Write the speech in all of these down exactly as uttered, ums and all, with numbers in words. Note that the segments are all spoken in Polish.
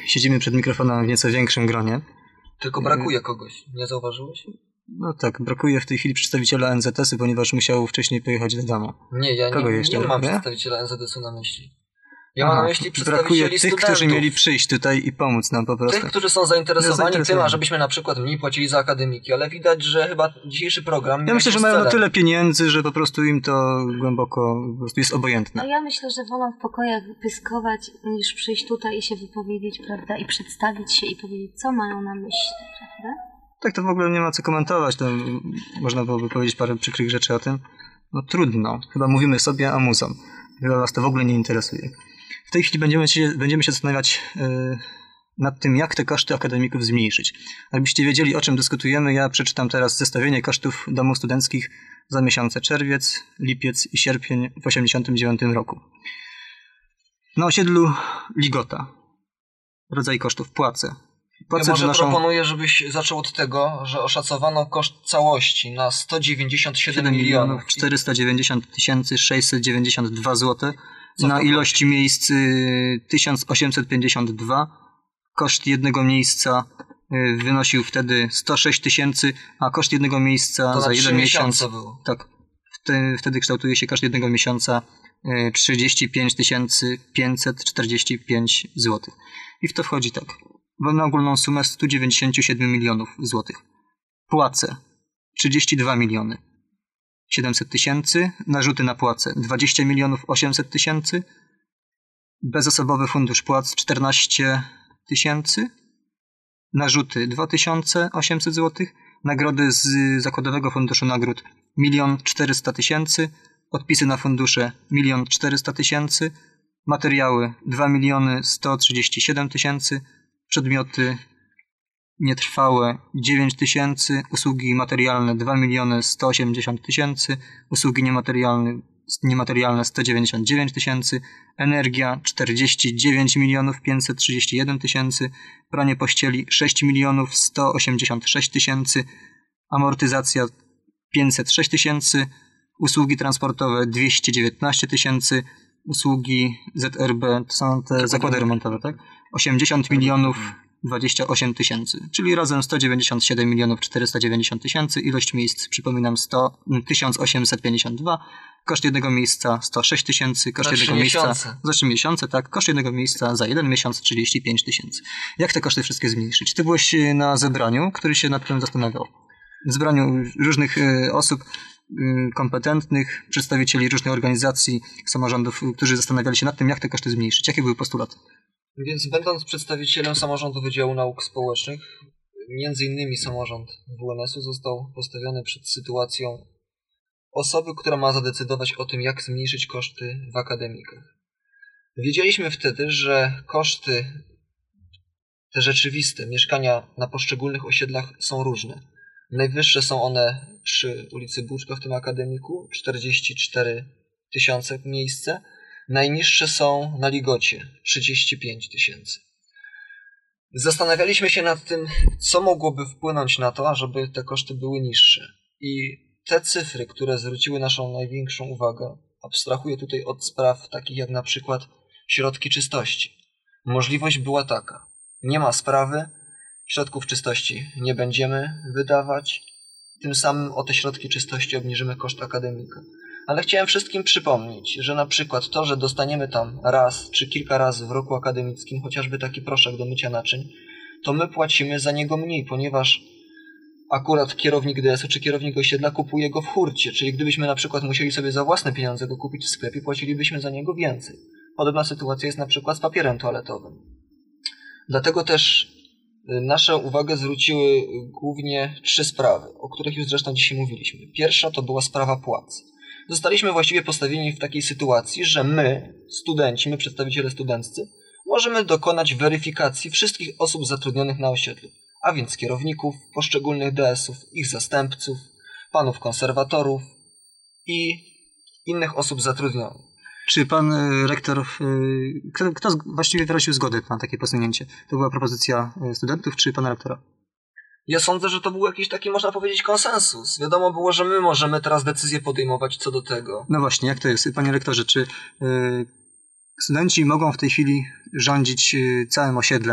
siedzimy przed mikrofonem w nieco większym gronie. Tylko brakuje kogoś, nie zauważyłeś? No tak, brakuje w tej chwili przedstawiciela en zet esu, ponieważ musiał wcześniej pojechać do domu. Nie, ja Kogo nie, jeszcze, nie mam nie? przedstawiciela en zet esu na myśli. Ja Aha, mam na myśli przedstawicieli brakuje tych, studentów. którzy mieli przyjść tutaj i pomóc nam po prostu. Tych, którzy są zainteresowani, zainteresowani tym, ażebyśmy na przykład mniej płacili za akademiki, ale widać, że chyba dzisiejszy program... Ja myślę, że mają na tyle pieniędzy, że po prostu im to głęboko po prostu jest obojętne. No ja myślę, że wolą w pokojach pyskować, niż przyjść tutaj i się wypowiedzieć, prawda, i przedstawić się i powiedzieć, co mają na myśli, prawda? Tak, to w ogóle nie ma co komentować, to można byłoby powiedzieć parę przykrych rzeczy o tym. No trudno, chyba mówimy sobie, a muzom. Chyba was to w ogóle nie interesuje. W tej chwili będziemy się, będziemy się zastanawiać yy, nad tym, jak te koszty akademików zmniejszyć. Jakbyście wiedzieli, o czym dyskutujemy, ja przeczytam teraz zestawienie kosztów domów studenckich za miesiące czerwiec, lipiec i sierpień w osiemdziesiątym dziewiątym roku. Na osiedlu Ligota. Rodzaj kosztów płace. Ja może naszą... proponuję, żebyś zaczął od tego, że oszacowano koszt całości na sto dziewięćdziesiąt siedem milionów czterysta dziewięćdziesiąt tysięcy sześćset dziewięćdziesiąt dwa złote. Na ilości miejsc tysiąc osiemset pięćdziesiąt dwa. Koszt jednego miejsca wynosił wtedy sto sześć tysięcy, a koszt jednego miejsca to za jeden miesiąc. Było. Tak. Wtedy, wtedy kształtuje się koszt jednego miesiąca trzydzieści pięć tysięcy pięćset czterdzieści pięć złotych. I w to wchodzi tak. Na ogólną sumę sto dziewięćdziesiąt siedem milionów złotych. Płace trzydzieści dwa miliony siedemset tysięcy. Narzuty na płace dwadzieścia milionów osiemset tysięcy. Bezosobowy fundusz płac czternaście tysięcy. Narzuty dwa tysiące osiemset złotych. Nagrody z Zakładowego Funduszu Nagród milion czterysta tysięcy. Odpisy na fundusze milion czterysta tysięcy. Materiały dwa miliony sto trzydzieści siedem tysięcy. Przedmioty nietrwałe dziewięć tysięcy, usługi materialne dwa miliony sto osiemdziesiąt tysięcy, usługi niematerialne, niematerialne sto dziewięćdziesiąt dziewięć tysięcy, energia czterdzieści dziewięć milionów pięćset trzydzieści jeden tysięcy, pranie pościeli sześć milionów sto osiemdziesiąt sześć tysięcy, amortyzacja pięćset sześć tysięcy, usługi transportowe dwieście dziewiętnaście tysięcy, usługi zet er be, to są te zakłady remontowe, tak? osiemdziesiąt milionów dwadzieścia osiem tysięcy, czyli razem sto dziewięćdziesiąt siedem milionów czterysta dziewięćdziesiąt tysięcy, ilość miejsc, przypominam, tysiąc osiemset pięćdziesiąt dwa, koszt jednego miejsca sto sześć tysięcy, koszt jednego miejsca za trzy miesiące, tak, koszt jednego miejsca za jeden miesiąc trzydzieści pięć tysięcy. Jak te koszty wszystkie zmniejszyć? Ty byłeś na zebraniu, który się nad tym zastanawiał. W zebraniu różnych y, osób y, kompetentnych, przedstawicieli różnych organizacji, samorządów, którzy zastanawiali się nad tym, jak te koszty zmniejszyć. Jakie były postulaty? Więc będąc przedstawicielem samorządu Wydziału Nauk Społecznych, między innymi samorząd W N S-u został postawiony przed sytuacją osoby, która ma zadecydować o tym, jak zmniejszyć koszty w akademikach. Wiedzieliśmy wtedy, że koszty te rzeczywiste mieszkania na poszczególnych osiedlach są różne. Najwyższe są one przy ulicy Buczka w tym akademiku, czterdzieści cztery tysiące miejsce. Najniższe są na Ligocie, trzydzieści pięć tysięcy. Zastanawialiśmy się nad tym, co mogłoby wpłynąć na to, ażeby te koszty były niższe. I te cyfry, które zwróciły naszą największą uwagę, abstrahuję tutaj od spraw takich jak na przykład środki czystości. Możliwość była taka. Nie ma sprawy, środków czystości nie będziemy wydawać, tym samym o te środki czystości obniżymy koszt akademika. Ale chciałem wszystkim przypomnieć, że na przykład to, że dostaniemy tam raz czy kilka razy w roku akademickim chociażby taki proszek do mycia naczyń, to my płacimy za niego mniej, ponieważ akurat kierownik D S-u czy kierownik osiedla kupuje go w hurcie, czyli gdybyśmy na przykład musieli sobie za własne pieniądze go kupić w sklepie, płacilibyśmy za niego więcej. Podobna sytuacja jest na przykład z papierem toaletowym. Dlatego też nasze uwagę zwróciły głównie trzy sprawy, o których już zresztą dzisiaj mówiliśmy. Pierwsza to była sprawa płac. Zostaliśmy właściwie postawieni w takiej sytuacji, że my, studenci, my przedstawiciele studenccy, możemy dokonać weryfikacji wszystkich osób zatrudnionych na osiedlu, a więc kierowników poszczególnych D S-ów, ich zastępców, panów konserwatorów i innych osób zatrudnionych. Czy pan rektor, kto, kto właściwie wyraził zgodę na takie posunięcie? To była propozycja studentów czy pana rektora? Ja sądzę, że to był jakiś taki, można powiedzieć, konsensus. Wiadomo było, że my możemy teraz decyzję podejmować co do tego. No właśnie, jak to jest? Panie rektorze, czy y, studenci mogą w tej chwili rządzić y, całym osiedlem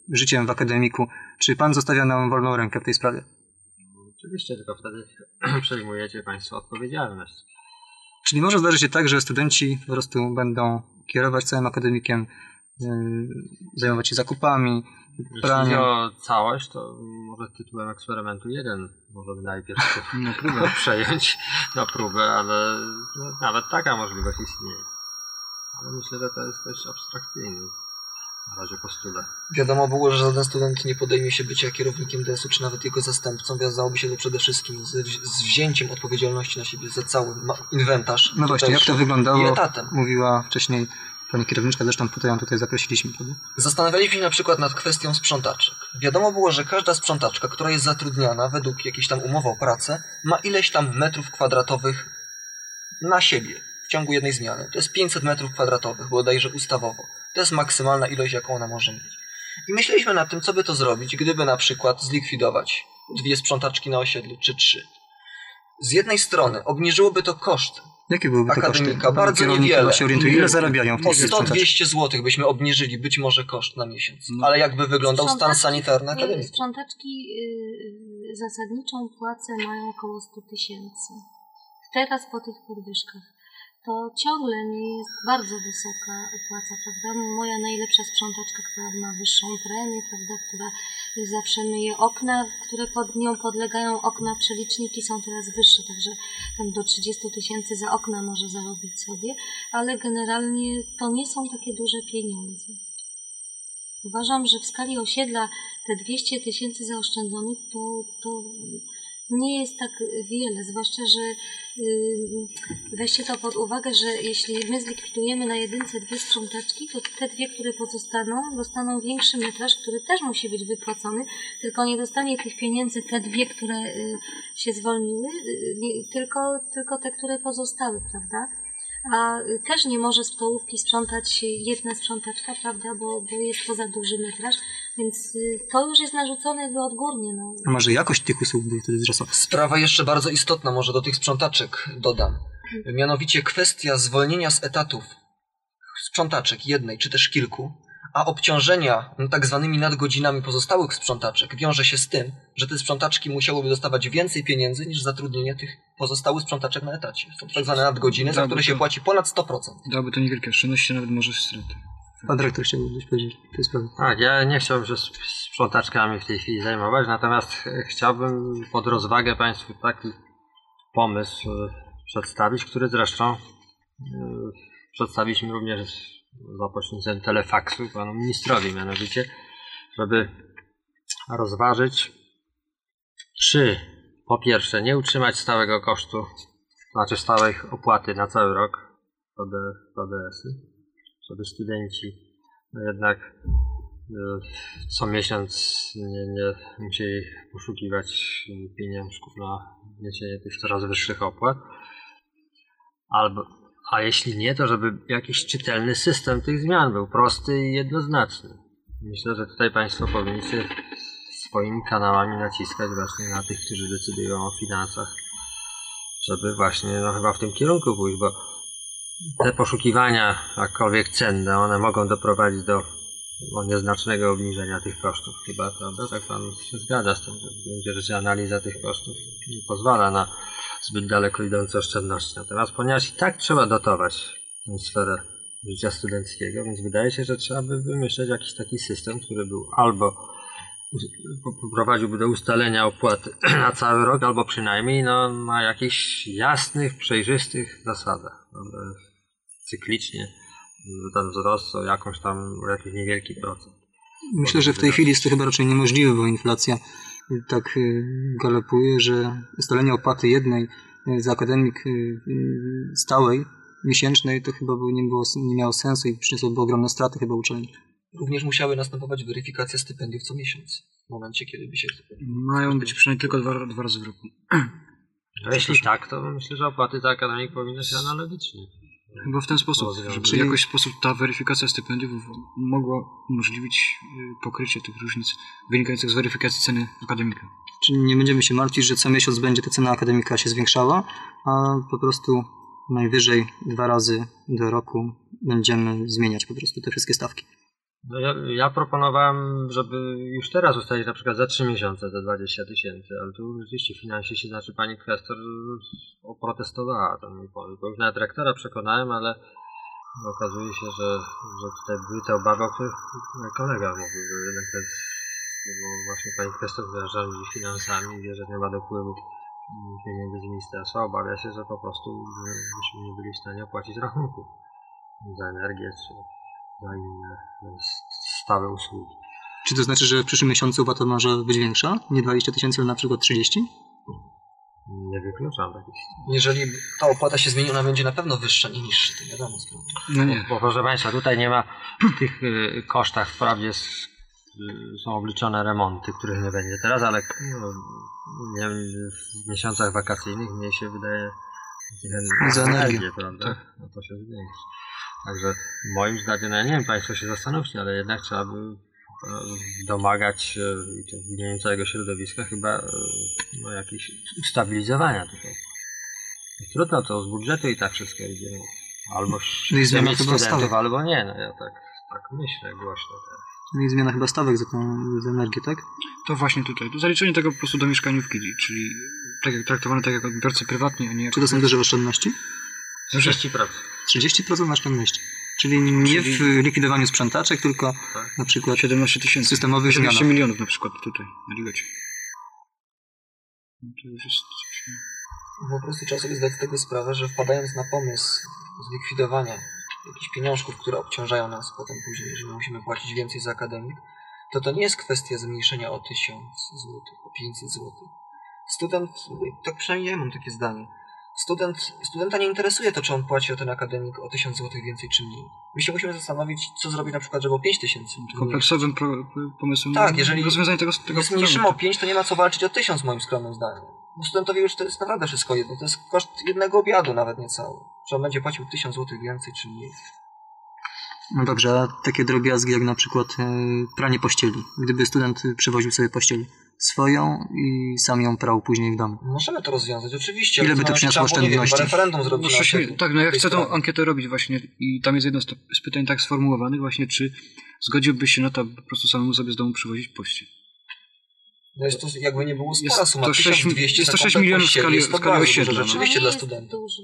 życiem w akademiku. Czy pan zostawia nam wolną rękę w tej sprawie? Oczywiście, tylko wtedy przejmujecie Państwo odpowiedzialność. Czyli może zdarzyć się tak, że studenci po prostu będą kierować całym akademikiem, yy, zajmować się zakupami, Jeśli praniem. o całość, to może tytułem eksperymentu jeden możemy najpierw Na próbę. przejąć na próbę, ale no, nawet taka możliwość istnieje. Ale myślę, że to jest też abstrakcyjny na razie postulat. Wiadomo było, że żaden student nie podejmie się bycia kierownikiem D S U, czy nawet jego zastępcą. Wiązałoby się to przede wszystkim z, z wzięciem odpowiedzialności na siebie za cały ma- inwentarz. No właśnie, jak to wyglądało, I etatem. mówiła wcześniej pani kierowniczka, zresztą tutaj ją tutaj zaprosiliśmy, prawda? Zastanawialiśmy się na przykład nad kwestią sprzątaczek. Wiadomo było, że każda sprzątaczka, która jest zatrudniana według jakiejś tam umowy o pracę, ma ileś tam metrów kwadratowych na siebie w ciągu jednej zmiany. To jest pięćset metrów kwadratowych, bodajże ustawowo. To jest maksymalna ilość, jaką ona może mieć. I myśleliśmy nad tym, co by to zrobić, gdyby na przykład zlikwidować dwie sprzątaczki na osiedlu, czy trzy. Z jednej strony obniżyłoby to koszt Jakie byłyby te koszty? akademika, bardzo Kierownik niewiele. chyba się orientuje, ile zarabiają w O tej sto sprzątaczce? dwieście złotych byśmy obniżyli być może koszt na miesiąc. No. Ale jakby wyglądał stan Sprzątaczki- sanitarny akademika? Sprzątaczki y, zasadniczą płacę mają około sto tysięcy. Teraz po tych podwyżkach. To ciągle nie jest bardzo wysoka płaca, prawda? Moja najlepsza sprzątaczka, która ma wyższą premię, prawda, która zawsze myje okna, które pod nią podlegają okna, przeliczniki są teraz wyższe, także tam do trzydzieści tysięcy za okna może zarobić sobie, ale generalnie to nie są takie duże pieniądze. Uważam, że w skali osiedla te dwieście tysięcy zaoszczędzonych to, to nie jest tak wiele, zwłaszcza, że yy, weźcie to pod uwagę, że jeśli my zlikwidujemy na jedynce dwie sprzątaczki, to te dwie, które pozostaną, dostaną większy metraż, który też musi być wypłacony, tylko nie dostanie tych pieniędzy te dwie, które yy, się zwolniły, yy, nie, tylko, tylko te, które pozostały, prawda? A też nie może stołówki sprzątać jedna sprzątaczka, prawda, bo, bo jest to za duży metraż, więc y, to już jest narzucone jakby odgórnie. No. A może jakość tych usług by wtedy wzrosła? Sprawa jeszcze bardzo istotna, może do tych sprzątaczek dodam. Mianowicie kwestia zwolnienia z etatów sprzątaczek jednej czy też kilku, a obciążenia no, tak zwanymi nadgodzinami pozostałych sprzątaczek wiąże się z tym, że te sprzątaczki musiałyby dostawać więcej pieniędzy niż zatrudnienie tych pozostałych sprzątaczek na etacie. Są tak zwane nadgodziny, za Dałoby które się to- płaci ponad sto procent. Dałoby to niewielkie oszczędności, nawet może straty. Pan dyrektor chciałby coś powiedzieć w tej sprawie. Tak, ja nie chciałbym się sp- sprzątaczkami w tej chwili zajmować, natomiast ch- chciałbym pod rozwagę Państwu taki pomysł e, przedstawić, który zresztą e, przedstawiliśmy również za pośrednictwem telefaksu panu ministrowi, mianowicie, żeby rozważyć, czy po pierwsze nie utrzymać stałego kosztu, znaczy stałej opłaty na cały rok P D S-y, żeby studenci no jednak y, co miesiąc nie, nie musieli poszukiwać pieniążków na niesienie tych coraz wyższych opłat. Albo, a jeśli nie, to żeby jakiś czytelny system tych zmian był prosty i jednoznaczny. Myślę, że tutaj Państwo powinniście swoimi kanałami naciskać właśnie na tych, którzy decydują o finansach, żeby właśnie no, chyba w tym kierunku pójść, bo te poszukiwania, jakkolwiek cenne, one mogą doprowadzić do no, nieznacznego obniżenia tych kosztów. Chyba, prawda? Tak Pan się zgadza z tym, że w gruncie rzeczy analiza tych kosztów nie pozwala na zbyt daleko idące oszczędności. Natomiast ponieważ i tak trzeba dotować tę sferę życia studenckiego, więc wydaje się, że trzeba by wymyśleć jakiś taki system, który był albo prowadziłby do ustalenia opłaty na cały rok, albo przynajmniej no, na jakichś jasnych, przejrzystych zasadach. Prawda? Cyklicznie ten wzrost o jakąś tam, o jakiś niewielki procent. Myślę, że w tej chwili jest to chyba raczej niemożliwe, bo inflacja tak y, galopuje, że ustalenie opłaty jednej y, za akademik y, y, stałej, miesięcznej, to chyba by nie, było, nie miało sensu i przyniosłoby ogromne straty chyba uczelni. Również musiały następować weryfikacje stypendiów co miesiąc. W momencie, kiedy by się... Mają być przynajmniej tylko dwa, dwa razy w roku. No, jeśli tak, to myślę, że opłaty za akademik powinny się analogicznie. Chyba w ten sposób, żeby Czyli- w jakiś sposób ta weryfikacja stypendiów mogła umożliwić y, pokrycie tych różnic wynikających z weryfikacji ceny akademika. Czyli nie będziemy się martwić, że co miesiąc będzie ta cena akademika się zwiększała, a po prostu najwyżej dwa razy do roku będziemy zmieniać po prostu te wszystkie stawki. No ja, ja proponowałem, żeby już teraz ustalić na przykład za trzy miesiące te dwadzieścia tysięcy, ale tu rzeczywiście finansiści, znaczy pani kwestor oprotestowała ten mój pomysł, bo już nawet rektora przekonałem, ale okazuje się, że, że tutaj były te obawy, o których mój kolega mówił, że jednak ten, bo właśnie pani kwestor rządzi finansami, wie, że nie ma dopływu pieniędzy z ministerstwa, obawia się, że po prostu byśmy nie byli w stanie opłacić rachunków za energię czy za inne stałe usługi. Czy to znaczy, że w przyszłym miesiącu opłata może być większa? Nie dwadzieścia tysięcy, ale na przykład trzydzieści? Nie wykluczam takich sytuacji. Jeżeli ta opłata się zmieni, ona będzie na pewno wyższa, nie niższa, to wiadomo sprawa. No nie. Bo proszę Państwa, tutaj nie ma w tych y, kosztach wprawdzie s- y, są obliczone remonty, których nie będzie teraz, ale no, nie wiem, w miesiącach wakacyjnych mniej się wydaje Za energię. prawda? No to się zwiększy. Także moim zdaniem, no ja nie wiem, Państwo się zastanówcie, ale jednak trzeba by e, domagać się i to w imieniu całego środowiska chyba e, no, jakieś ustabilizowania tutaj. Trudno to z budżetu i tak wszystko idzie. No. Albo No i chce zmiana mieć chyba studentów, stawek. albo nie. No ja tak, tak myślę głośno teraz. Czyli zmiana chyba stawek za tą za energię, tak? To właśnie tutaj. To zaliczenie tego po prostu do mieszkaniówki, czyli tak jak traktowane tak jak odbiorcy prywatni, a nie jako... Czy to są duże oszczędności? trzydzieści procent. trzydzieści procent oszczędności. Czyli nie w likwidowaniu sprzątaczek, tylko Tak. na przykład siedemnaście tysięcy. systemowych siedemnaście zmianach. milionów na przykład tutaj na Ligecie. No to już jest coś... Po prostu trzeba sobie zdać z tego sprawę, że wpadając na pomysł zlikwidowania jakichś pieniążków, które obciążają nas potem później, jeżeli musimy płacić więcej za akademik, to to nie jest kwestia zmniejszenia o tysiąc złotych, o pięćset złotych. Student, tak przynajmniej ja mam takie zdanie, student, studenta nie interesuje to, czy on płaci o ten akademik o tysiąc złotych więcej czy mniej. My się musimy zastanowić, co zrobić na przykład, żeby o pięć tysięcy. Kompleksowym pro, pomysłem Tak, jeżeli rozwiązanie tego, tego nie zmniejszymy o pięć, to nie ma co walczyć o tysiąc moim skromnym zdaniem. Bo studentowi już to jest naprawdę wszystko jedno. To jest koszt jednego obiadu, nawet nie cały. Czy on będzie płacił tysiąc złotych więcej, czy mniej. No dobrze, a takie drobiazgi jak na przykład e, pranie pościeli. Gdyby student przywoził sobie pościel swoją i sam ją prał później w domu. Możemy to rozwiązać, oczywiście. Ile ale by to nam się przyniosło trzeba było, nie wiem, oszczędności? chyba referendum zrobić. No, na sześć, tej- tak, no ja tej chcę tą sprawie. ankietę robić właśnie i tam jest jedno z, to, z pytań tak sformułowanych właśnie, czy zgodziłbyś się na to, aby po prostu samemu sobie z domu przywozić pościel. No jest to jakby nie było Jest spora suma. to sześć tysiąc dwieście jest to za sześć komplet milionów w pościeli. skali- Jest to w skali bardzo dużo osiedla, no. rzeczywiście No dla jest studentów. duży.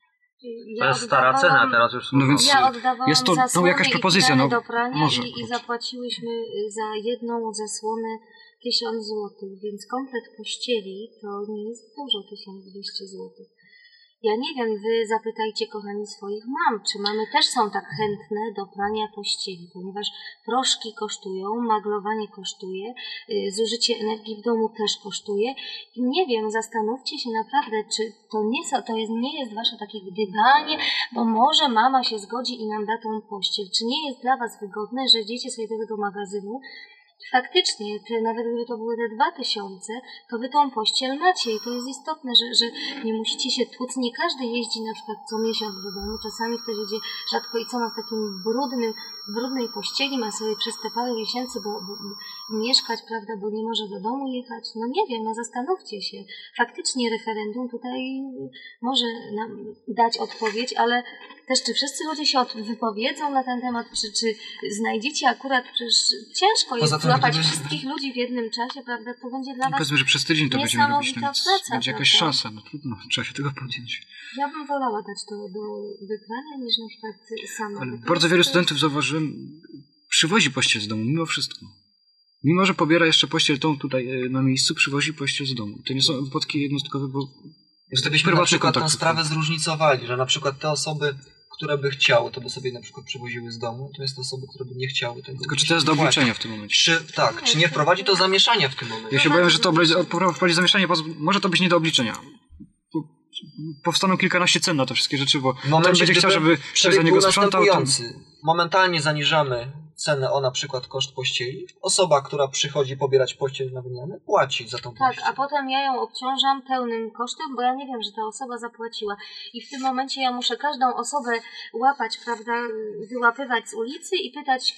To jest stara cena, teraz już No więc- Ja oddawałam jest to, no, zasłony jakaś i propozycja, plany no, do prania może. i, i zapłaciłyśmy za jedną zasłonę tysiąc złotych, więc komplet pościeli to nie jest dużo, tysiąc dwieście złotych. Ja nie wiem, wy zapytajcie kochani swoich mam, czy mamy też są tak chętne do prania pościeli, ponieważ proszki kosztują, maglowanie kosztuje, y, zużycie energii w domu też kosztuje i nie wiem, zastanówcie się naprawdę, czy to nie, są, to jest, nie jest wasze takie gdybanie, bo może mama się zgodzi i nam da tą pościel. Czy nie jest dla was wygodne, że idziecie sobie do tego magazynu, faktycznie, te, nawet gdyby to były te dwa tysiące, to wy tą pościel macie i to jest istotne, że, że nie musicie się tłuc. Nie każdy jeździ na przykład co miesiąc do domu, czasami ktoś jedzie rzadko i co ma w takim brudnym, brudnej pościeli, ma sobie przez te parę miesięcy bo, bo, bo mieszkać, prawda, bo nie może do domu jechać. No nie wiem, no zastanówcie się. Faktycznie referendum tutaj może nam dać odpowiedź, ale też czy wszyscy ludzie się od, wypowiedzą na ten temat, czy, czy znajdziecie akurat, przecież ciężko jest Poza tym, złapać gdyby- wszystkich ludzi w jednym czasie, prawda, to będzie dla was... Powiedzmy, że przez tydzień to będziemy robić, no niesamowita więc praca, będzie jakaś prawda? szansa, no trudno, trzeba się tego podjąć. Ja bym wolała dać to do wybrania niż na przykład sama. Ale bo to bardzo jest- wielu studentów, zauważyłem, przywozi pościel z domu, mimo wszystko. Mimo, że pobiera jeszcze pościel tą tutaj e, na miejscu, przywozi pościel z domu. To nie są wypadki jednostkowe, bo jest Gdybyśmy na prywatny przykład tę kontakt. sprawę zróżnicowali, że na przykład te osoby, które by chciały, to by sobie na przykład przywoziły z domu, to jest osoby, które by nie chciały tego. Tylko czy to jest do obliczenia w tym momencie? Czy, tak, czy nie wprowadzi to zamieszania w tym momencie? Ja się boję, że to obli- wprowadzi zamieszanie, bo może to być nie do obliczenia. Po- Powstaną kilkanaście cen na te wszystkie rzeczy, bo W ten momencie, będzie chciał, gdyby żeby ktoś za przebieg niego był sprzątał. To... następujący. Momentalnie zaniżamy cenę o na przykład koszt pościeli. Osoba, która przychodzi pobierać pościel na wymianę, płaci za tą Tak, pościel. a potem ja ją obciążam pełnym kosztem, bo ja nie wiem, że ta osoba zapłaciła. I w tym momencie ja muszę każdą osobę łapać, prawda, wyłapywać z ulicy i pytać,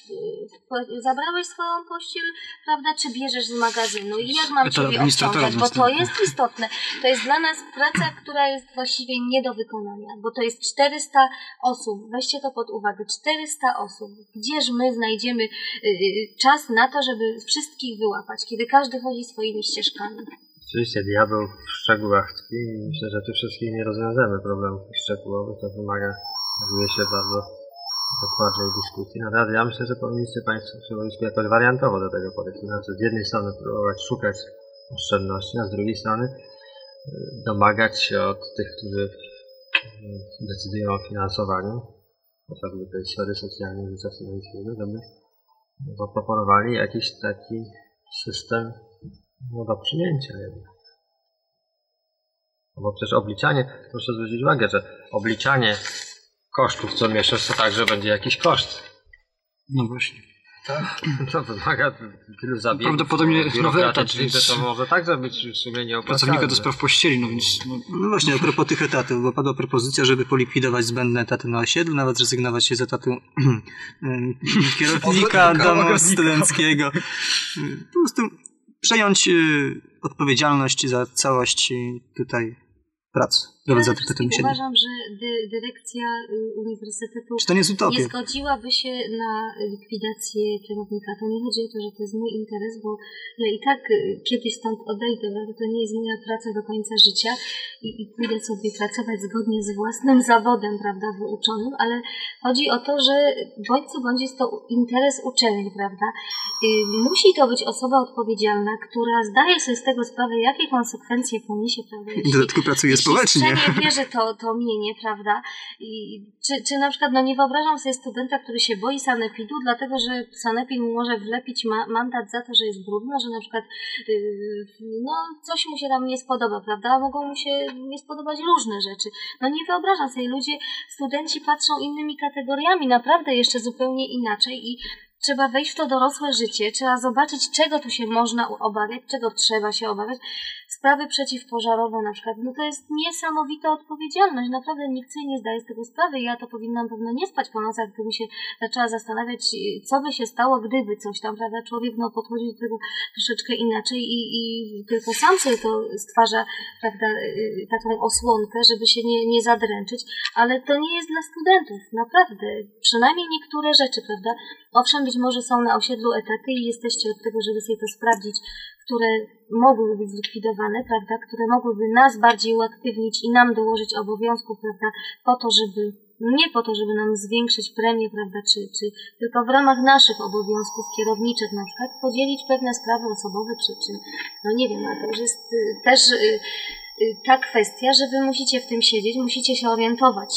y, zabrałeś swoją pościel, prawda, czy bierzesz z magazynu i jak mam To ciebie administratora obciążać, bo to następny. jest istotne. To jest dla nas praca, która jest właściwie nie do wykonania, bo to jest czterysta osób, weźcie to pod uwagę, czterysta osób. Gdzież my znajdziemy znajdziemy czas na to, żeby wszystkich wyłapać, kiedy każdy chodzi swoimi ścieżkami. Oczywiście diabeł w szczegółach tkwi i myślę, że tu wszystkich nie rozwiążemy problemów szczegółowych, to wymaga, okazuje się, bardzo dokładnej dyskusji. Natomiast ja myślę, że powinniście Państwo w środowisku jakoś wariantowo do tego podejść. Znaczy z jednej strony próbować szukać oszczędności, a z drugiej strony domagać się od tych, którzy decydują o finansowaniu, chociażby tej sfery socjalnej życia studenckiego, żeby zaproponowali jakiś taki system no, do przyjęcia jednak. No bo przecież obliczanie, proszę zwrócić uwagę, że obliczanie kosztów co miesiąc to także będzie jakiś koszt. No właśnie. Tak? To wymaga tylu zabiegów Prawdopodobnie nowy etat, że to może także być w sumie nieopłacalne. Pracownika do spraw pościeli, no więc... No. No właśnie, a propos tych etatów, bo padła propozycja, żeby polikwidować zbędne etaty na osiedlu, nawet zrezygnować się z etatu kierownika domu studenckiego. Po prostu przejąć odpowiedzialność za całość tutaj prac. Ja uważam, że dy, dyrekcja uniwersytetu Czy to nie jest utopia? Nie zgodziłaby się na likwidację kierownika. To nie chodzi o to, że to jest mój interes, bo ja i tak kiedyś stąd odejdę, prawda? To nie jest moja praca do końca życia i, i pójdę sobie pracować zgodnie z własnym zawodem, prawda, wyuczonym, ale chodzi o to, że bądź co bądź jest to interes uczelni, prawda? Musi to być osoba odpowiedzialna, która zdaje sobie z tego sprawę, jakie konsekwencje poniesie, prawda? W dodatku pracuje społecznie. Nie bierze to, to mienie, prawda? I czy, czy na przykład, no nie wyobrażam sobie studenta, który się boi sanepidu, dlatego że sanepid mu może wlepić ma, mandat za to, że jest brudno, że na przykład yy, no coś mu się tam nie spodoba, prawda? Mogą mu się nie spodobać różne rzeczy. No nie wyobrażam sobie, ludzie, studenci patrzą innymi kategoriami, naprawdę jeszcze zupełnie inaczej i trzeba wejść w to dorosłe życie, trzeba zobaczyć, czego tu się można obawiać, czego trzeba się obawiać. Sprawy przeciwpożarowe na przykład, no to jest niesamowita odpowiedzialność, naprawdę nikt sobie nie zdaje z tego sprawy. Ja to powinnam pewno nie spać po nocach, gdybym się zaczęła zastanawiać, co by się stało, gdyby coś tam, prawda, człowiek no podchodzi do tego troszeczkę inaczej i, i tylko sam sobie to stwarza, prawda, taką osłonkę, żeby się nie, nie zadręczyć, ale to nie jest dla studentów, naprawdę, przynajmniej niektóre rzeczy, prawda, owszem, być może są na osiedlu etaty i jesteście od tego, żeby sobie to sprawdzić, które mogłyby być zlikwidowane, prawda, które mogłyby nas bardziej uaktywnić i nam dołożyć obowiązków, prawda, po to, żeby, nie po to, żeby nam zwiększyć premię, prawda, czy, czy tylko w ramach naszych obowiązków kierowniczych na przykład podzielić pewne sprawy osobowe, czy, czy no nie wiem, ale to już jest y, też y, y, ta kwestia, że wy musicie w tym siedzieć, musicie się orientować,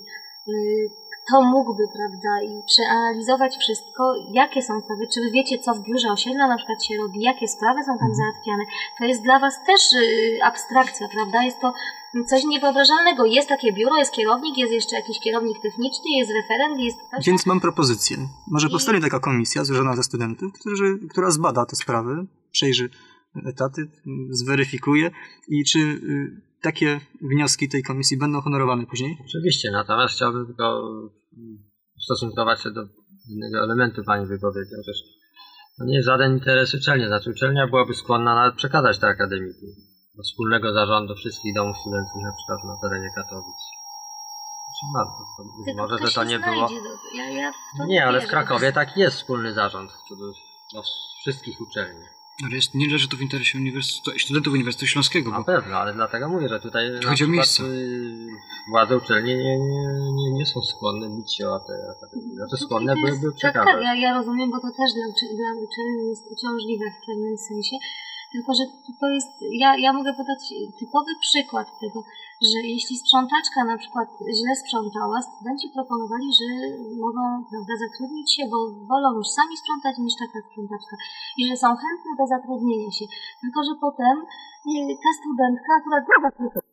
y, y, kto mógłby, prawda, i przeanalizować wszystko, jakie są sprawy, czy wy wiecie, co w biurze osiedla na przykład się robi, jakie sprawy są tam załatwiane. To jest dla was też y, abstrakcja, prawda, jest to coś niewyobrażalnego. Jest takie biuro, jest kierownik, jest jeszcze jakiś kierownik techniczny, jest referent, jest ktoś... Więc mam propozycję. Może I... powstanie taka komisja złożona ze studentów, którzy, która zbada te sprawy, przejrzy etaty, zweryfikuje i czy... Y, takie wnioski tej komisji będą honorowane później? Oczywiście, natomiast chciałbym tylko ustosunkować się do innego elementu Pani wypowiedzi. Otóż to nie jest żaden interes uczelni, znaczy uczelnia byłaby skłonna nawet przekazać te akademiki do wspólnego zarządu wszystkich domów studenckich, na przykład na terenie Katowic. Być może, że to nie było... Ja, ja to nie, ale w Krakowie tak jest wspólny zarząd do wszystkich uczelni. Ale jest, nie leży to w interesie uniwersytetu, studentów Uniwersytetu Śląskiego. Na bo... pewno, ale dlatego mówię, że tutaj na chodzi o przykład miejsce. władze uczelni nie, nie, nie, nie są skłonne bić się o te akademie. Znaczy skłonne byłyby przekazać. Tak, tak, ja, ja rozumiem, bo to też dla, dla uczelni jest uciążliwe w pewnym sensie. Tylko, że to jest, ja, ja mogę podać typowy przykład tego, że jeśli sprzątaczka na przykład źle sprzątała, studenci proponowali, że mogą, prawda, zatrudnić się, bo wolą już sami sprzątać niż taka sprzątaczka i że są chętne do zatrudnienia się. Tylko, że potem ta studentka akurat